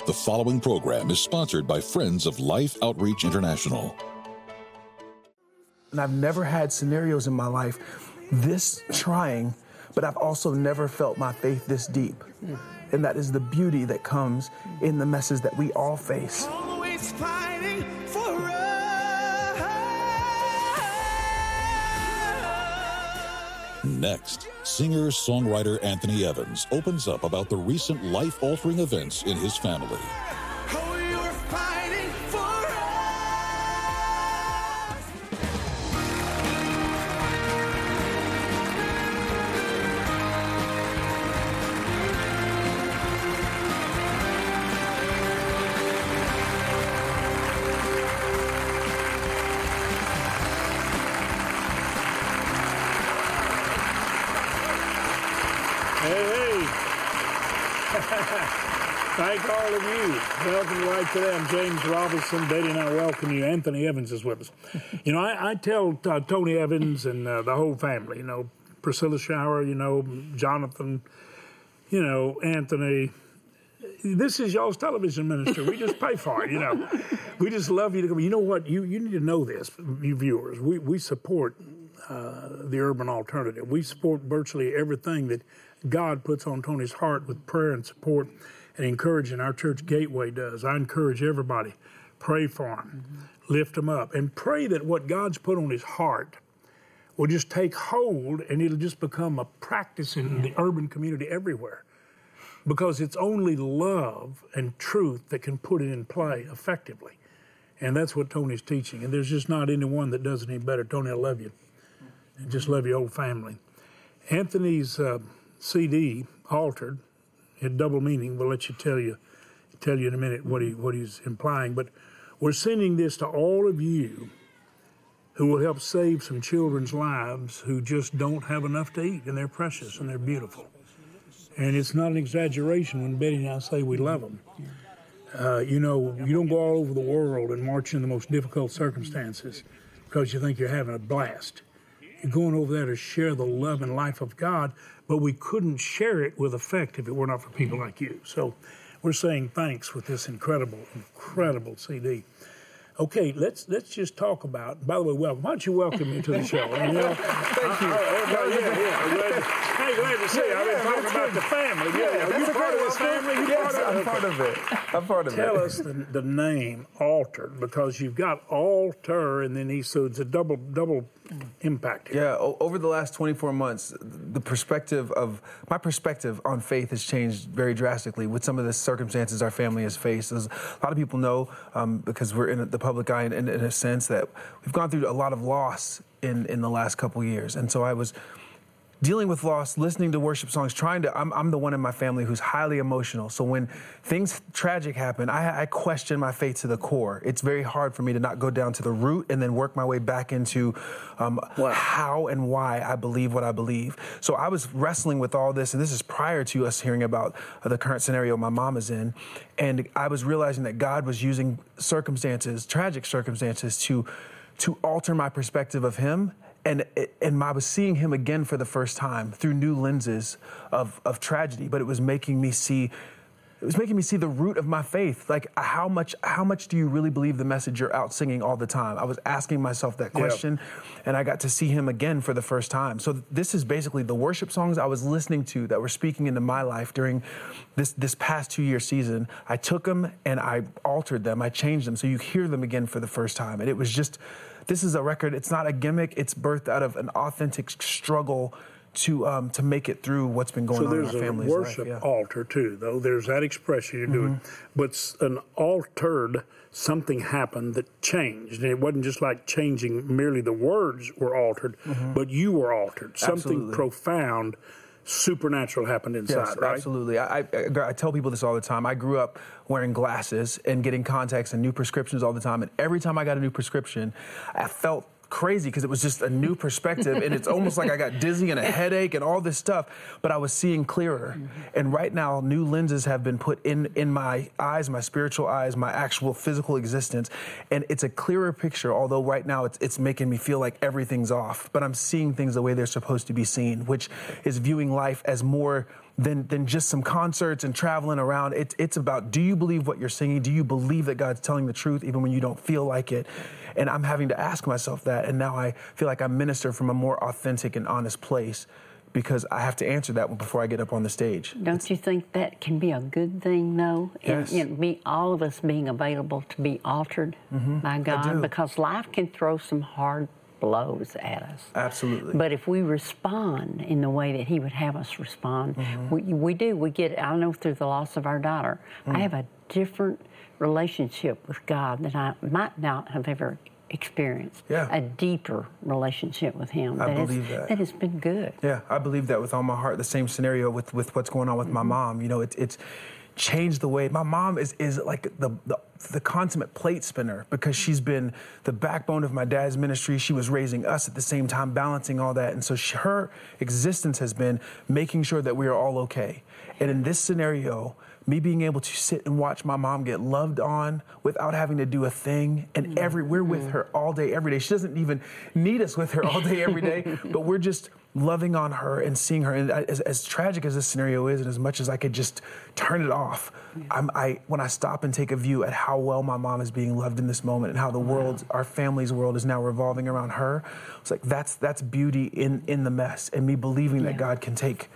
The following program is sponsored by Friends of Life Outreach International. And I've never had scenarios in my life this trying, but I've also never felt my faith this deep. And that is the beauty that comes in the messes that we all face. Always fighting for us. Next, singer-songwriter Anthony Evans opens up about the recent life-altering events in his family. Oh, you're fighting for Hey. Thank all of you. Welcome to Life Today. I'm James Robinson. Betty and I welcome you. Anthony Evans is with us. You know, I tell Tony Evans and the whole family, you know, Priscilla Shower, you know, Jonathan, you know, Anthony. This is y'all's television ministry. We just pay for it, you know. We just love you to come. You know what? You need to know this, you viewers. We support the urban alternative. We support virtually everything that God puts on Tony's heart with prayer and support and encouraging. Our church Gateway does. I encourage everybody, pray for him, lift him up, and pray that what God's put on his heart will just take hold and it'll just become a practice in the urban community everywhere. Because it's only love and truth that can put it in play effectively. And that's what Tony's teaching. And there's just not anyone that does it any better. Tony, I love you. And just love your whole family. Anthony's CD, Altered, had double meaning. We'll let you tell you in a minute what he's implying. But we're sending this to all of you who will help save some children's lives who just don't have enough to eat, and they're precious and they're beautiful. And it's not an exaggeration when Betty and I say we love them. You know, you don't go all over the world and march in the most difficult circumstances because you think you're having a blast. You're going over there to share the love and life of God, but we couldn't share it with effect if it were not for people like you. So we're saying thanks with this incredible CD. Okay, let's just talk about, by the way, welcome. Why don't you welcome me to the show? You know, thank you. Glad to see you. I've been talking about the family. Are you part of this family? Yes, I'm part of it. I'm part of it. Tell us the name Altered, because you've got altar and then so it's a double impact here. Yeah, over the last 24 months, my perspective on faith has changed very drastically with some of the circumstances our family has faced. As a lot of people know, because we're in the public eye in a sense, that we've gone through a lot of loss in the last couple of years. And so I was dealing with loss, listening to worship songs, I'm the one in my family who's highly emotional. So when things tragic happen, I question my faith to the core. It's very hard for me to not go down to the root and then work my way back into how and why I believe what I believe. So I was wrestling with all this, and this is prior to us hearing about the current scenario my mom is in. And I was realizing that God was using tragic circumstances, to alter my perspective of him. And I was seeing him again for the first time through new lenses of tragedy, but it was making me see the root of my faith. Like, how much do you really believe the message you're out singing all the time? I was asking myself that question, and I got to see him again for the first time. So this is basically the worship songs I was listening to that were speaking into my life during this past 2-year season. I took them and I altered them. I changed them so you hear them again for the first time. And it was just, this is a record. It's not a gimmick. It's birthed out of an authentic struggle to make it through what's been going on in our family's life. So there's a worship altar too, though. There's that expression you're doing. But an altered, something happened that changed. And it wasn't just like changing, merely the words were altered, but you were altered. Something profound, supernatural happened inside, right? Absolutely. I tell people this all the time. I grew up wearing glasses and getting contacts and new prescriptions all the time. And every time I got a new prescription, I felt crazy because it was just a new perspective, and it's almost like I got dizzy and a headache and all this stuff, but I was seeing clearer. And right now, new lenses have been put in my eyes, my spiritual eyes, my actual physical existence, and it's a clearer picture, although right now it's making me feel like everything's off, but I'm seeing things the way they're supposed to be seen, which is viewing life as more than just some concerts and traveling around. It's about, do you believe what you're singing? Do you believe that God's telling the truth even when you don't feel like it? And I'm having to ask myself that, and now I feel like I minister from a more authentic and honest place because I have to answer that one before I get up on the stage. Don't you think that can be a good thing, though? Yes. And be all of us being available to be altered by God, because life can throw some hard blows at us. Absolutely. But if we respond in the way that He would have us respond, we do. We get, I know through the loss of our daughter, I have a different relationship with God than I might not have ever experienced. Yeah. A deeper relationship with Him. I believe that. That has been good. Yeah, I believe that with all my heart. The same scenario with what's going on with my mom. You know, it's changed the way. My mom is like the consummate plate spinner because she's been the backbone of my dad's ministry. She was raising us at the same time, balancing all that. And so her existence has been making sure that we are all okay. And in this scenario, me being able to sit and watch my mom get loved on without having to do a thing, and we're with her all day, every day. She doesn't even need us with her all day, every day, but we're just loving on her and seeing her. And as tragic as this scenario is, and as much as I could just turn it off, when I stop and take a view at how well my mom is being loved in this moment and how the world, our family's world, is now revolving around her, it's like that's beauty in the mess, and me believing that God can take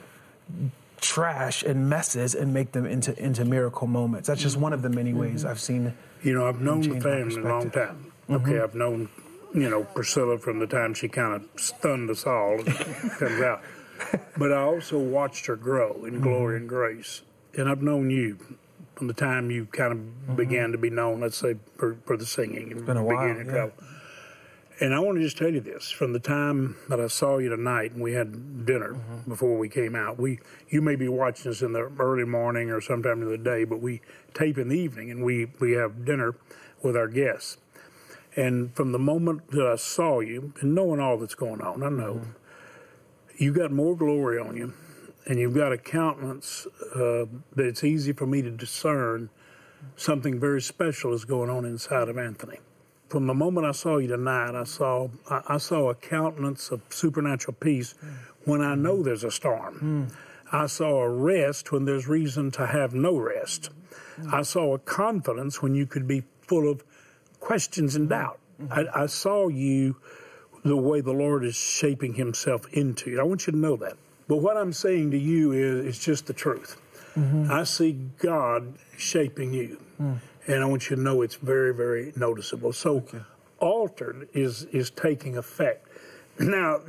trash and messes and make them into miracle moments. That's just one of the many ways I've seen. You know, I've known the family a long time. Okay, I've known, Priscilla from the time she kind of stunned us all and comes out. But I also watched her grow in glory and grace. And I've known you from the time you kind of began to be known, let's say, for the singing. It's been a while, travel. And I want to just tell you this, from the time that I saw you tonight and we had dinner before we came out, you may be watching us in the early morning or sometime in the day, but we tape in the evening and we have dinner with our guests. And from the moment that I saw you, and knowing all that's going on, I know, you got more glory on you, and you've got a countenance that it's easy for me to discern something very special is going on inside of Anthony. From the moment I saw you tonight, I saw a countenance of supernatural peace when I know there's a storm. I saw a rest when there's reason to have no rest. I saw a confidence when you could be full of questions and doubt. I saw you the way the Lord is shaping Himself into you. I want you to know that. But what I'm saying to you is just the truth. I see God shaping you. And I want you to know it's very, very noticeable. So, altered is taking effect. Now,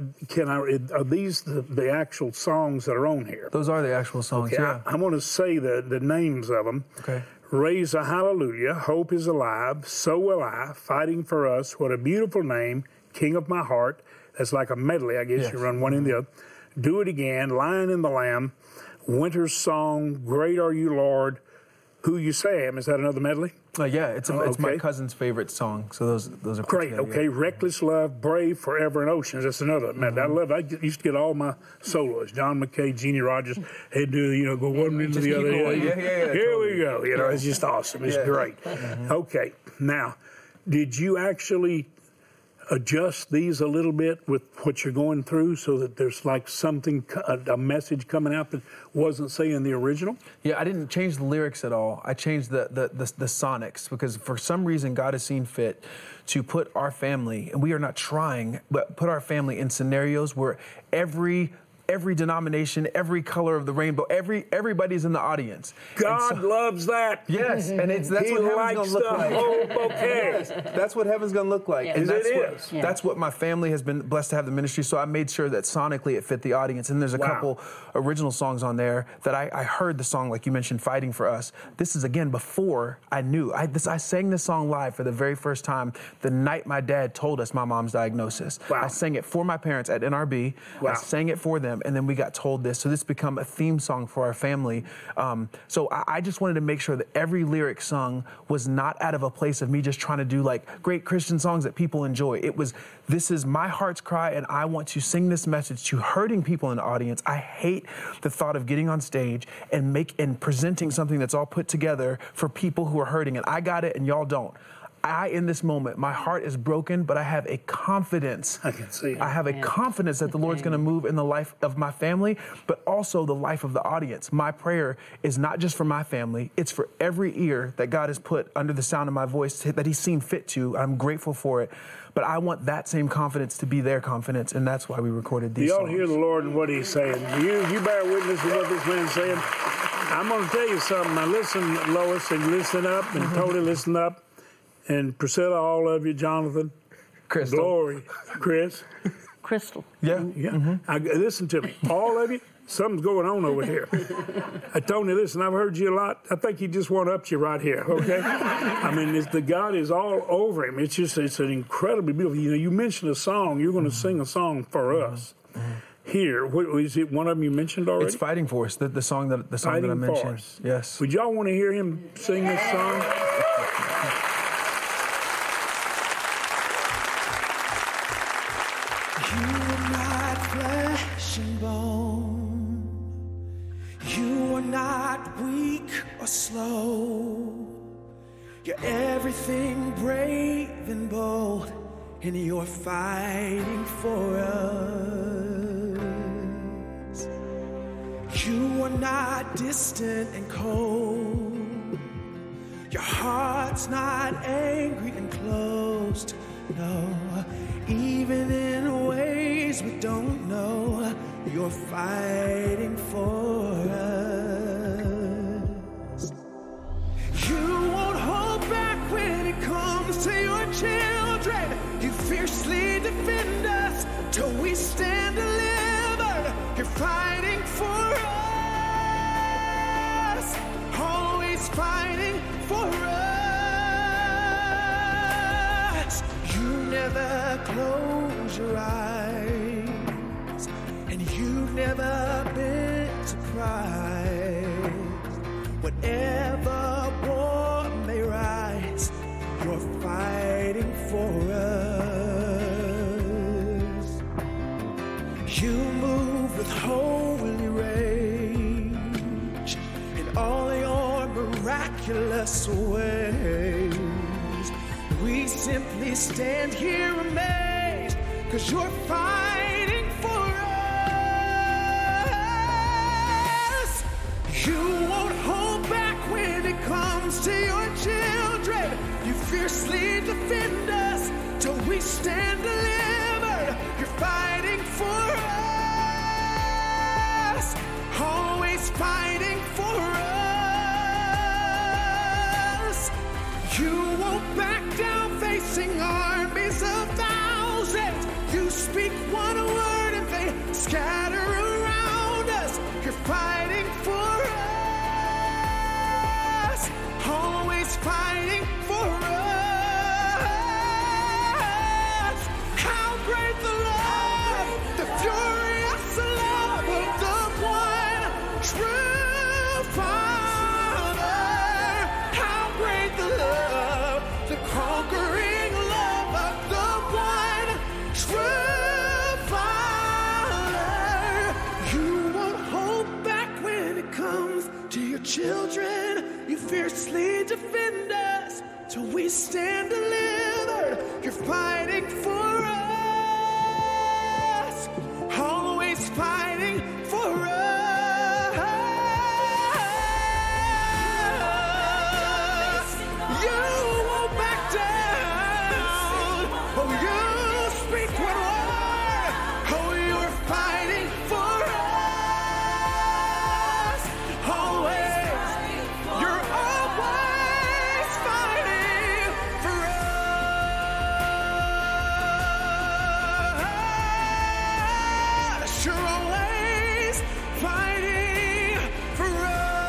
are these the actual songs that are on here? Those are the actual songs, okay, yeah. I want to say the names of them. Okay. Raise a hallelujah, hope is alive, so will I, fighting for us, what a beautiful name, King of my heart. That's like a medley, I guess. Yes. You run one in the other. Do it again, Lion and the Lamb, Winter's Song, Great Are You, Lord, Who You Say I Am. Is that another medley? Yeah, it's my cousin's favorite song. So those are great. Okay, Reckless Love, Brave, Forever and Oceans. That's another medley. I used to get all my solos. John McKay, Jeannie Rogers. They'd do go one into the other. Yeah, Here we go. It's just awesome. It's great. Okay, now, did you actually adjust these a little bit with what you're going through so that there's like something, a message coming out that wasn't, say, in the original? Yeah, I didn't change the lyrics at all. I changed the sonics because for some reason God has seen fit to put our family, and we are not trying, but put our family in scenarios where every denomination, every color of the rainbow, everybody's in the audience. God loves that. Yes, and that's what heaven's going to look like. Whole bouquet. Yes, that's what heaven's going to look like. Yeah. And It is. That's what my family has been blessed to have the ministry, so I made sure that sonically it fit the audience. And there's a couple original songs on there that I heard the song, like you mentioned, Fighting for Us. This is, again, before I knew. I sang this song live for the very first time the night my dad told us my mom's diagnosis. Wow. I sang it for my parents at NRB. I sang it for them. And then we got told this. So this become a theme song for our family. So I just wanted to make sure that every lyric sung was not out of a place of me just trying to do like great Christian songs that people enjoy. It was, this is my heart's cry and I want to sing this message to hurting people in the audience. I hate the thought of getting on stage and presenting something that's all put together for people who are hurting and I got it and y'all don't. in this moment, my heart is broken, but I have a confidence. I can see it. I have a confidence that the Lord's going to move in the life of my family, but also the life of the audience. My prayer is not just for my family, it's for every ear that God has put under the sound of my voice that He's seen fit to. I'm grateful for it. But I want that same confidence to be their confidence, and that's why we recorded these songs. Y'all hear the Lord and what He's saying. You bear witness to what this man's saying. I'm going to tell you something. Now listen, Lois, and listen up, and Tony, listen up, and Priscilla, all of you, Jonathan, Crystal. Glory, Chris. Crystal. Yeah. Yeah. Listen to me. All of you, something's going on over here. Tony, listen, I've heard you a lot. I think He just one-upped you right here, okay? I mean, the God is all over Him. It's an incredibly beautiful. You know, you mentioned a song. You're going to sing a song for us. Here, what, is it one of them you mentioned already? It's Fighting For Us, the song that I mentioned. Us. Yes. Would y'all want to hear him sing this song? You are not flesh and bone. You are not weak or slow. You're everything brave and bold, and you're fighting for us. You are not distant and cold. Your heart's not angry and closed. No, even in ways we don't know, you're fighting for us. You won't hold back when it comes to your children. You fiercely defend us till we stand delivered. You're fighting for us, always fighting for us. You never close your eyes, and you've never been surprised. Whatever war may rise, you're fighting for us. You move with holy rage in all your miraculous ways. We simply stand here amazed, 'cause you're fighting for us. You won't hold back when it comes to your children. You fiercely defend us till we stand delivered. You're fighting for us, always fighting for us. You won't back down facing armies of thousands. You speak one word and they scatter around us. You're fighting for us, always fighting for us. How great the love, the furious love of the one true Father. How great the love, the conquering love of the one true Father. You won't hold back when it comes to your children. You fiercely defend us till we stand delivered. You're fighting for us, always fighting for us. You won't back down. Oh, you speak one word. Oh, you're fighting for us. Always. You're always fighting for us. You're always fighting for us.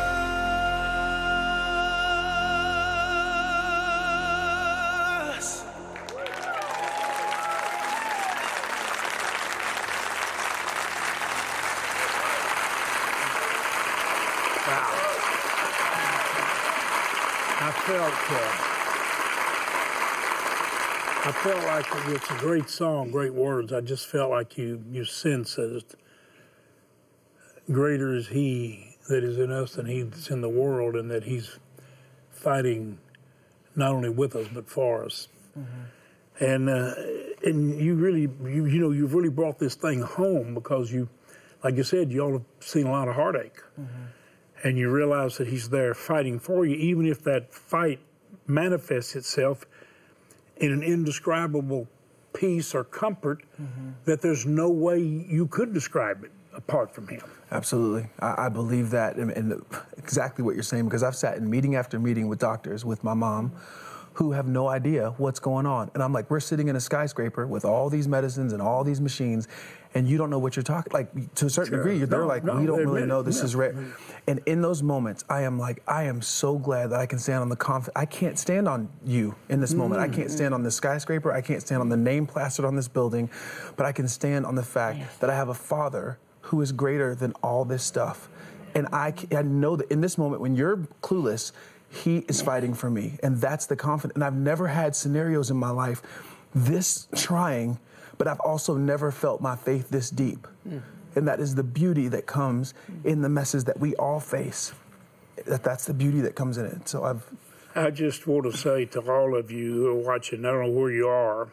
I felt like it's a great song, great words. I just felt like you sense that greater is He that is in us than he that's in the world, and that He's fighting not only with us, but for us. And you really, you've really brought this thing home because you, like you said, you all have seen a lot of heartache. And you realize that he's there fighting for you, even if that fight manifests itself in an indescribable peace or comfort that there's no way you could describe it apart from him. Absolutely. I believe that, and exactly what you're saying, because I've sat in meeting after meeting with doctors, with my mom, who have no idea what's going on. And I'm like, we're sitting in a skyscraper with all these medicines and all these machines, and you don't know what you're talking, like, to a certain degree, they're like, we don't really know, this is rare. And in those moments, I am like, I am so glad that I can stand on the I can't stand on you in this moment. I can't stand on this skyscraper. I can't stand on the name plastered on this building, but I can stand on the fact that I have a Father who is greater than all this stuff. And I know that in this moment, when you're clueless, he is fighting for me, and that's the confidence. And I've never had scenarios in my life this trying, but I've also never felt my faith this deep. And that is the beauty that comes in the messes that we all face. That's the beauty that comes in it. So I just want to say to all of you who are watching, I don't know where you are,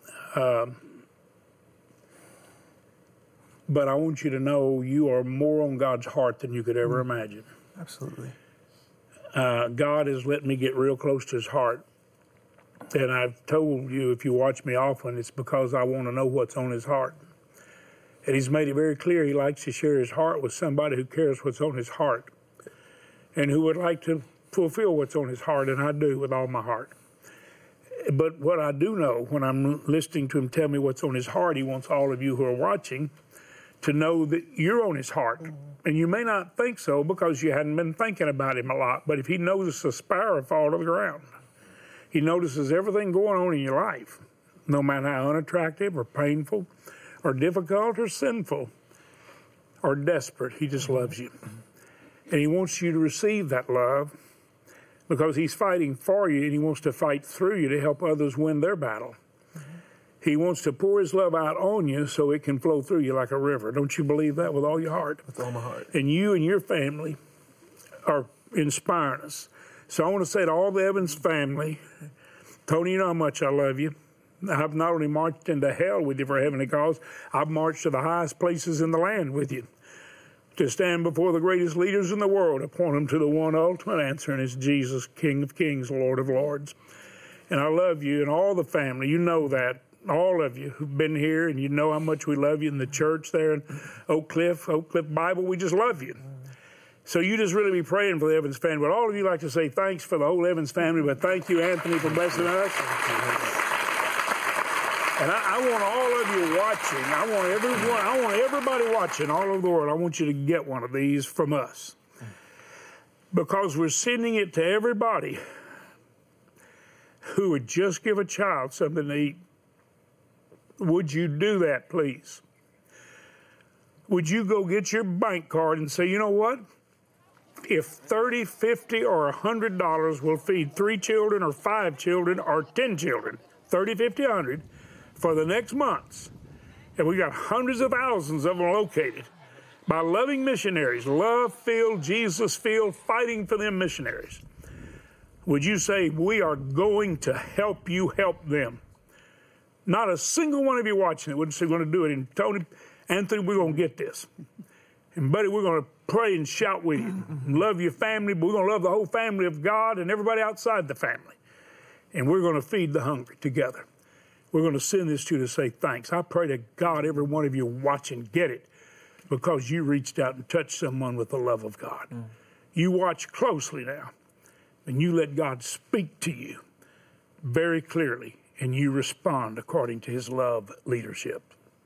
but I want you to know you are more on God's heart than you could ever imagine. Absolutely. God has let me get real close to his heart. And I've told you, if you watch me often, it's because I want to know what's on his heart. And he's made it very clear he likes to share his heart with somebody who cares what's on his heart and who would like to fulfill what's on his heart, and I do with all my heart. But what I do know, when I'm listening to him tell me what's on his heart, he wants all of you who are watching to know that you're on his heart. And you may not think so because you hadn't been thinking about him a lot, but if he notices a sparrow fall to the ground, he notices everything going on in your life, no matter how unattractive or painful or difficult or sinful or desperate, he just loves you. And he wants you to receive that love because he's fighting for you, and he wants to fight through you to help others win their battle. He wants to pour his love out on you so it can flow through you like a river. Don't you believe that with all your heart? With all my heart. And you and your family are inspiring us. So I want to say to all the Evans family, Tony, you know how much I love you. I've not only marched into hell with you for a heavenly cause, I've marched to the highest places in the land with you to stand before the greatest leaders in the world, to point them to the one ultimate answer, and it's Jesus, King of Kings, Lord of Lords. And I love you and all the family. You know that. All of you who've been here, and you know how much we love you in the church there in Oak Cliff Bible. We just love you. So you just really be praying for the Evans family. But all of you like to say thanks for the whole Evans family, but thank you, Anthony, for blessing us. And I want all of you watching, I want everybody watching all over the world, I want you to get one of these from us. Because we're sending it to everybody who would just give a child something to eat. Would you do that, please? Would you go get your bank card and say, you know what? If $30, $50, or $100 will feed 3 children or 5 children or 10 children, 30, 50, 100, for the next months, and we got hundreds of thousands of them located by loving missionaries, love-filled, Jesus-filled, fighting for them missionaries, would you say, we are going to help you help them? Not a single one of you watching it wouldn't say we're going to do it. And Tony, Anthony, we're going to get this. And buddy, we're going to pray and shout with you. And love your family, but we're going to love the whole family of God and everybody outside the family. And we're going to feed the hungry together. We're going to send this to you to say thanks. I pray to God every one of you watching get it because you reached out and touched someone with the love of God. You watch closely now, and you let God speak to you very clearly, and you respond according to his love leadership.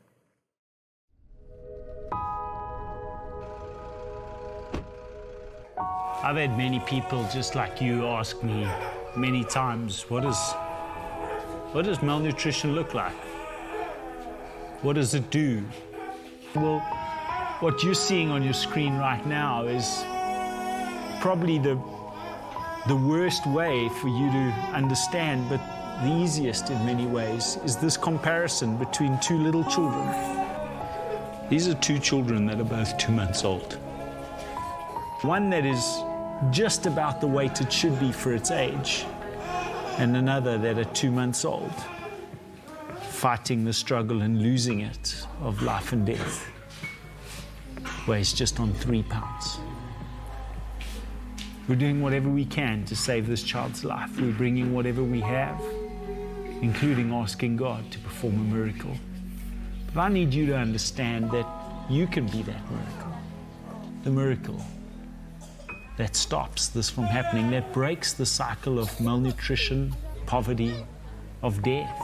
I've had many people just like you ask me many times, what does malnutrition look like? What does it do? Well, what you're seeing on your screen right now is probably the worst way for you to understand, but the easiest in many ways, is this comparison between 2 little children. These are 2 children that are both 2 months old. One that is just about the weight it should be for its age, and another that at 2 months old, fighting the struggle and losing it of life and death, weighs just on 3 pounds. We're doing whatever we can to save this child's life. We're bringing whatever we have, including asking God to perform a miracle. But I need you to understand that you can be that miracle. The miracle that stops this from happening, that breaks the cycle of malnutrition, poverty, of death.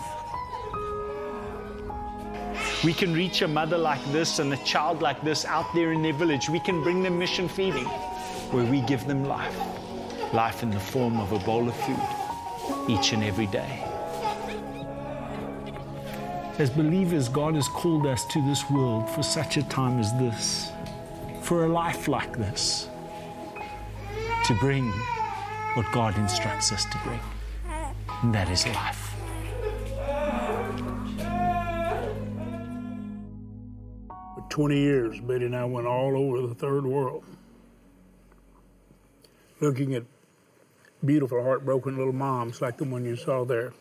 We can reach a mother like this and a child like this out there in their village. We can bring them mission feeding, where we give them life. Life in the form of a bowl of food, each and every day. As believers, God has called us to this world for such a time as this, for a life like this, to bring what God instructs us to bring, and that is life. For 20 years, Betty and I went all over the third world, looking at beautiful, heartbroken little moms like the one you saw there,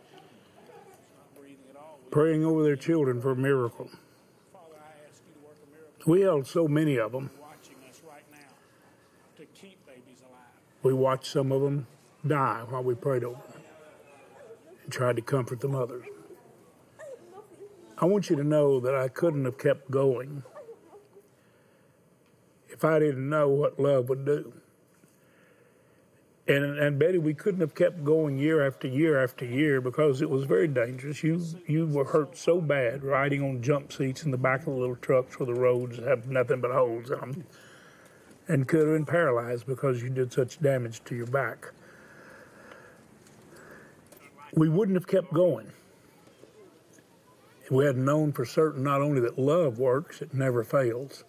praying over their children for a miracle. We held so many of them. We watched some of them die while we prayed over them and tried to comfort the mothers. I want you to know that I couldn't have kept going if I didn't know what love would do. And Betty, we couldn't have kept going year after year after year because it was very dangerous. You were hurt so bad riding on jump seats in the back of the little trucks where the roads have nothing but holes in them, and could have been paralyzed because you did such damage to your back. We wouldn't have kept going if we had known for certain not only that love works, it never fails,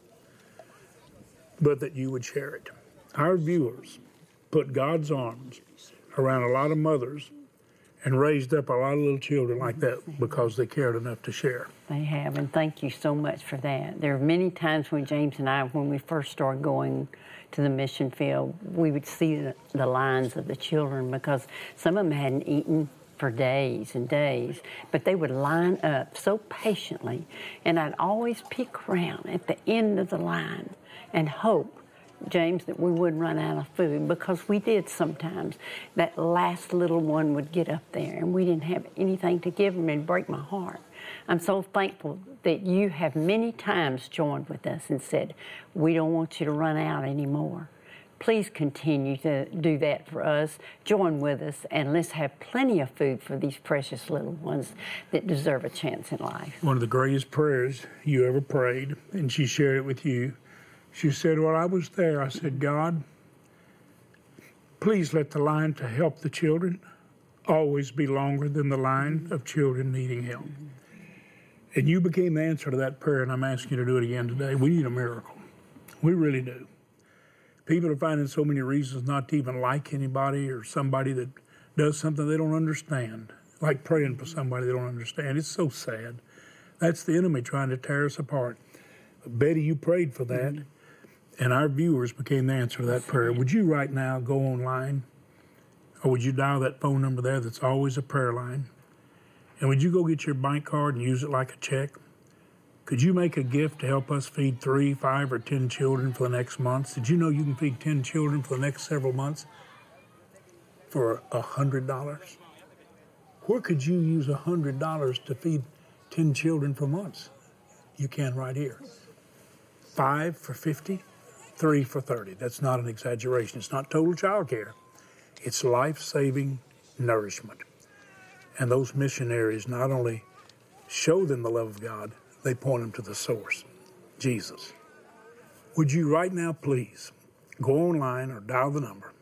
but that you would share it. Our viewers put God's arms around a lot of mothers and raised up a lot of little children like that because they cared enough to share. They have, and thank you so much for that. There are many times when James and I, when we first started going to the mission field, we would see the lines of the children because some of them hadn't eaten for days and days, but they would line up so patiently, and I'd always pick around at the end of the line and hope, James, that we wouldn't run out of food, because we did sometimes. That last little one would get up there and we didn't have anything to give them, and break my heart. I'm so thankful that you have many times joined with us and said, we don't want you to run out anymore. Please continue to do that for us. Join with us, and let's have plenty of food for these precious little ones that deserve a chance in life. One of the greatest prayers you ever prayed, and she shared it with you. She said, while I was there, I said, God, please let the line to help the children always be longer than the line of children needing help. And you became the answer to that prayer, and I'm asking you to do it again today. We need a miracle. We really do. People are finding so many reasons not to even like anybody or somebody that does something they don't understand, like praying for somebody they don't understand. It's so sad. That's the enemy trying to tear us apart. Betty, you prayed for that. Mm-hmm. And our viewers became the answer to that prayer. Would you right now go online, or would you dial that phone number there that's always a prayer line? And would you go get your bank card and use it like a check? Could you make a gift to help us feed 3, 5, or 10 children for the next month? Did you know you can feed 10 children for the next several months for $100? Where could you use $100 to feed 10 children for months? You can right here. 5 for 50. 3 for 30. That's not an exaggeration. It's not total child care. It's life-saving nourishment. And those missionaries not only show them the love of God, they point them to the source, Jesus. Would you right now please go online or dial the number.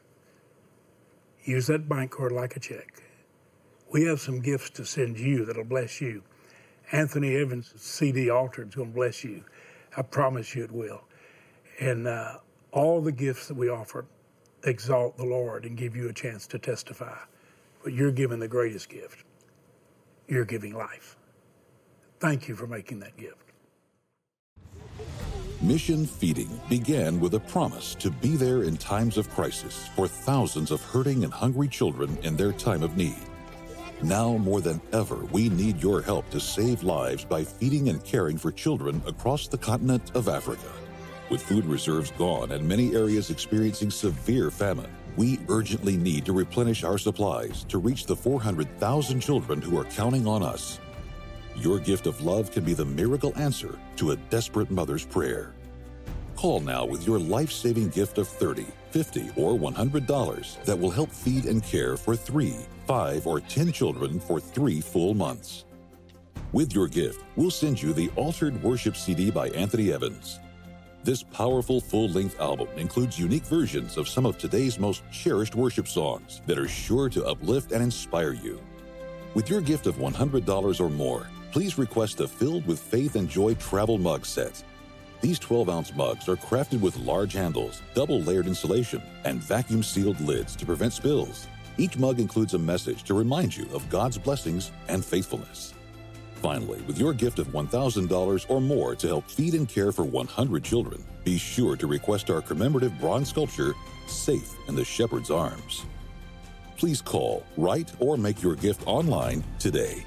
Use that bank card like a check. We have some gifts to send you that'll bless you. Anthony Evans' CD Altered is going to bless you. I promise you it will. And all the gifts that we offer exalt the Lord and give you a chance to testify. But you're giving the greatest gift. You're giving life. Thank you for making that gift. Mission Feeding began with a promise to be there in times of crisis for thousands of hurting and hungry children in their time of need. Now more than ever, we need your help to save lives by feeding and caring for children across the continent of Africa. With food reserves gone and many areas experiencing severe famine, we urgently need to replenish our supplies to reach the 400,000 children who are counting on us. Your gift of love can be the miracle answer to a desperate mother's prayer. Call now with your life-saving gift of $30, $50, or $100 that will help feed and care for 3, 5, or 10 children for 3 full months. With your gift, we'll send you the Altered Worship CD by Anthony Evans. This powerful full-length album includes unique versions of some of today's most cherished worship songs that are sure to uplift and inspire you. With your gift of $100 or more, please request the Filled with Faith and Joy travel mug set. These 12-ounce mugs are crafted with large handles, double-layered insulation, and vacuum-sealed lids to prevent spills. Each mug includes a message to remind you of God's blessings and faithfulness. Finally, with your gift of $1,000 or more to help feed and care for 100 children, be sure to request our commemorative bronze sculpture, Safe in the Shepherd's Arms. Please call, write, or make your gift online today.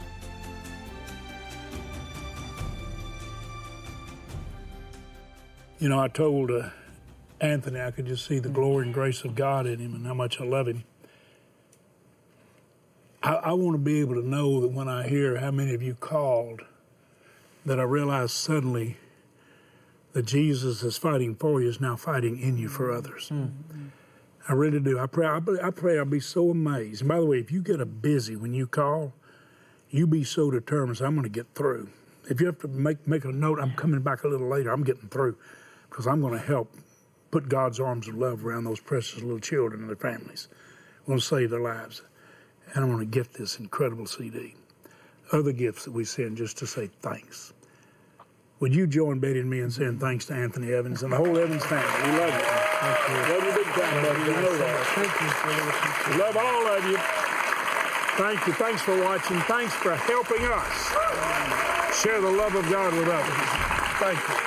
You know, I told Anthony I could just see the glory and grace of God in him and how much I love him. I want to be able to know that when I hear how many of you called, that I realize suddenly that Jesus is fighting for you, is now fighting in you for others. Mm-hmm. I really do. I pray I'll be so amazed. And by the way, if you get a busy when you call, you be so determined, so I'm going to get through. If you have to make a note, I'm coming back a little later, I'm getting through, because I'm going to help put God's arms of love around those precious little children and their families. I'm going to save their lives. And I'm going to get this incredible CD. Other gifts that we send just to say thanks. Would you join Betty and me in saying thanks to Anthony Evans and the whole Evans family? We love you. Thank you. Love you big time, buddy. You know that. Thank you. Love all of you. Thank you. Thanks for watching. Thanks for helping us share the love of God with others. Thank you.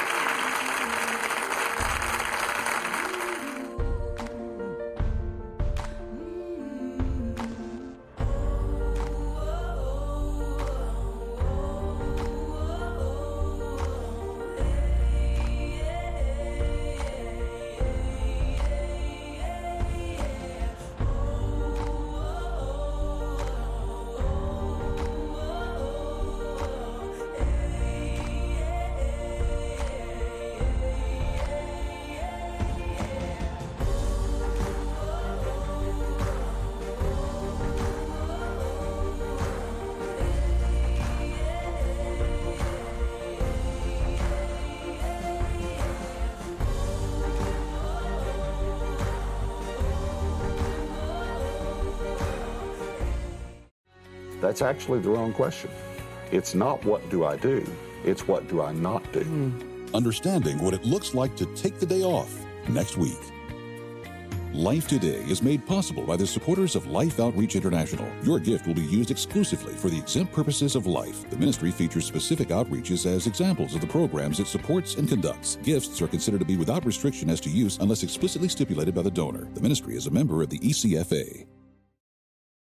That's actually the wrong question. It's not what do I do, it's what do I not do. Understanding what it looks like to take the day off next week. Life Today is made possible by the supporters of Life Outreach International. Your gift will be used exclusively for the exempt purposes of life. The ministry features specific outreaches as examples of the programs it supports and conducts. Gifts are considered to be without restriction as to use unless explicitly stipulated by the donor. The ministry is a member of the ECFA.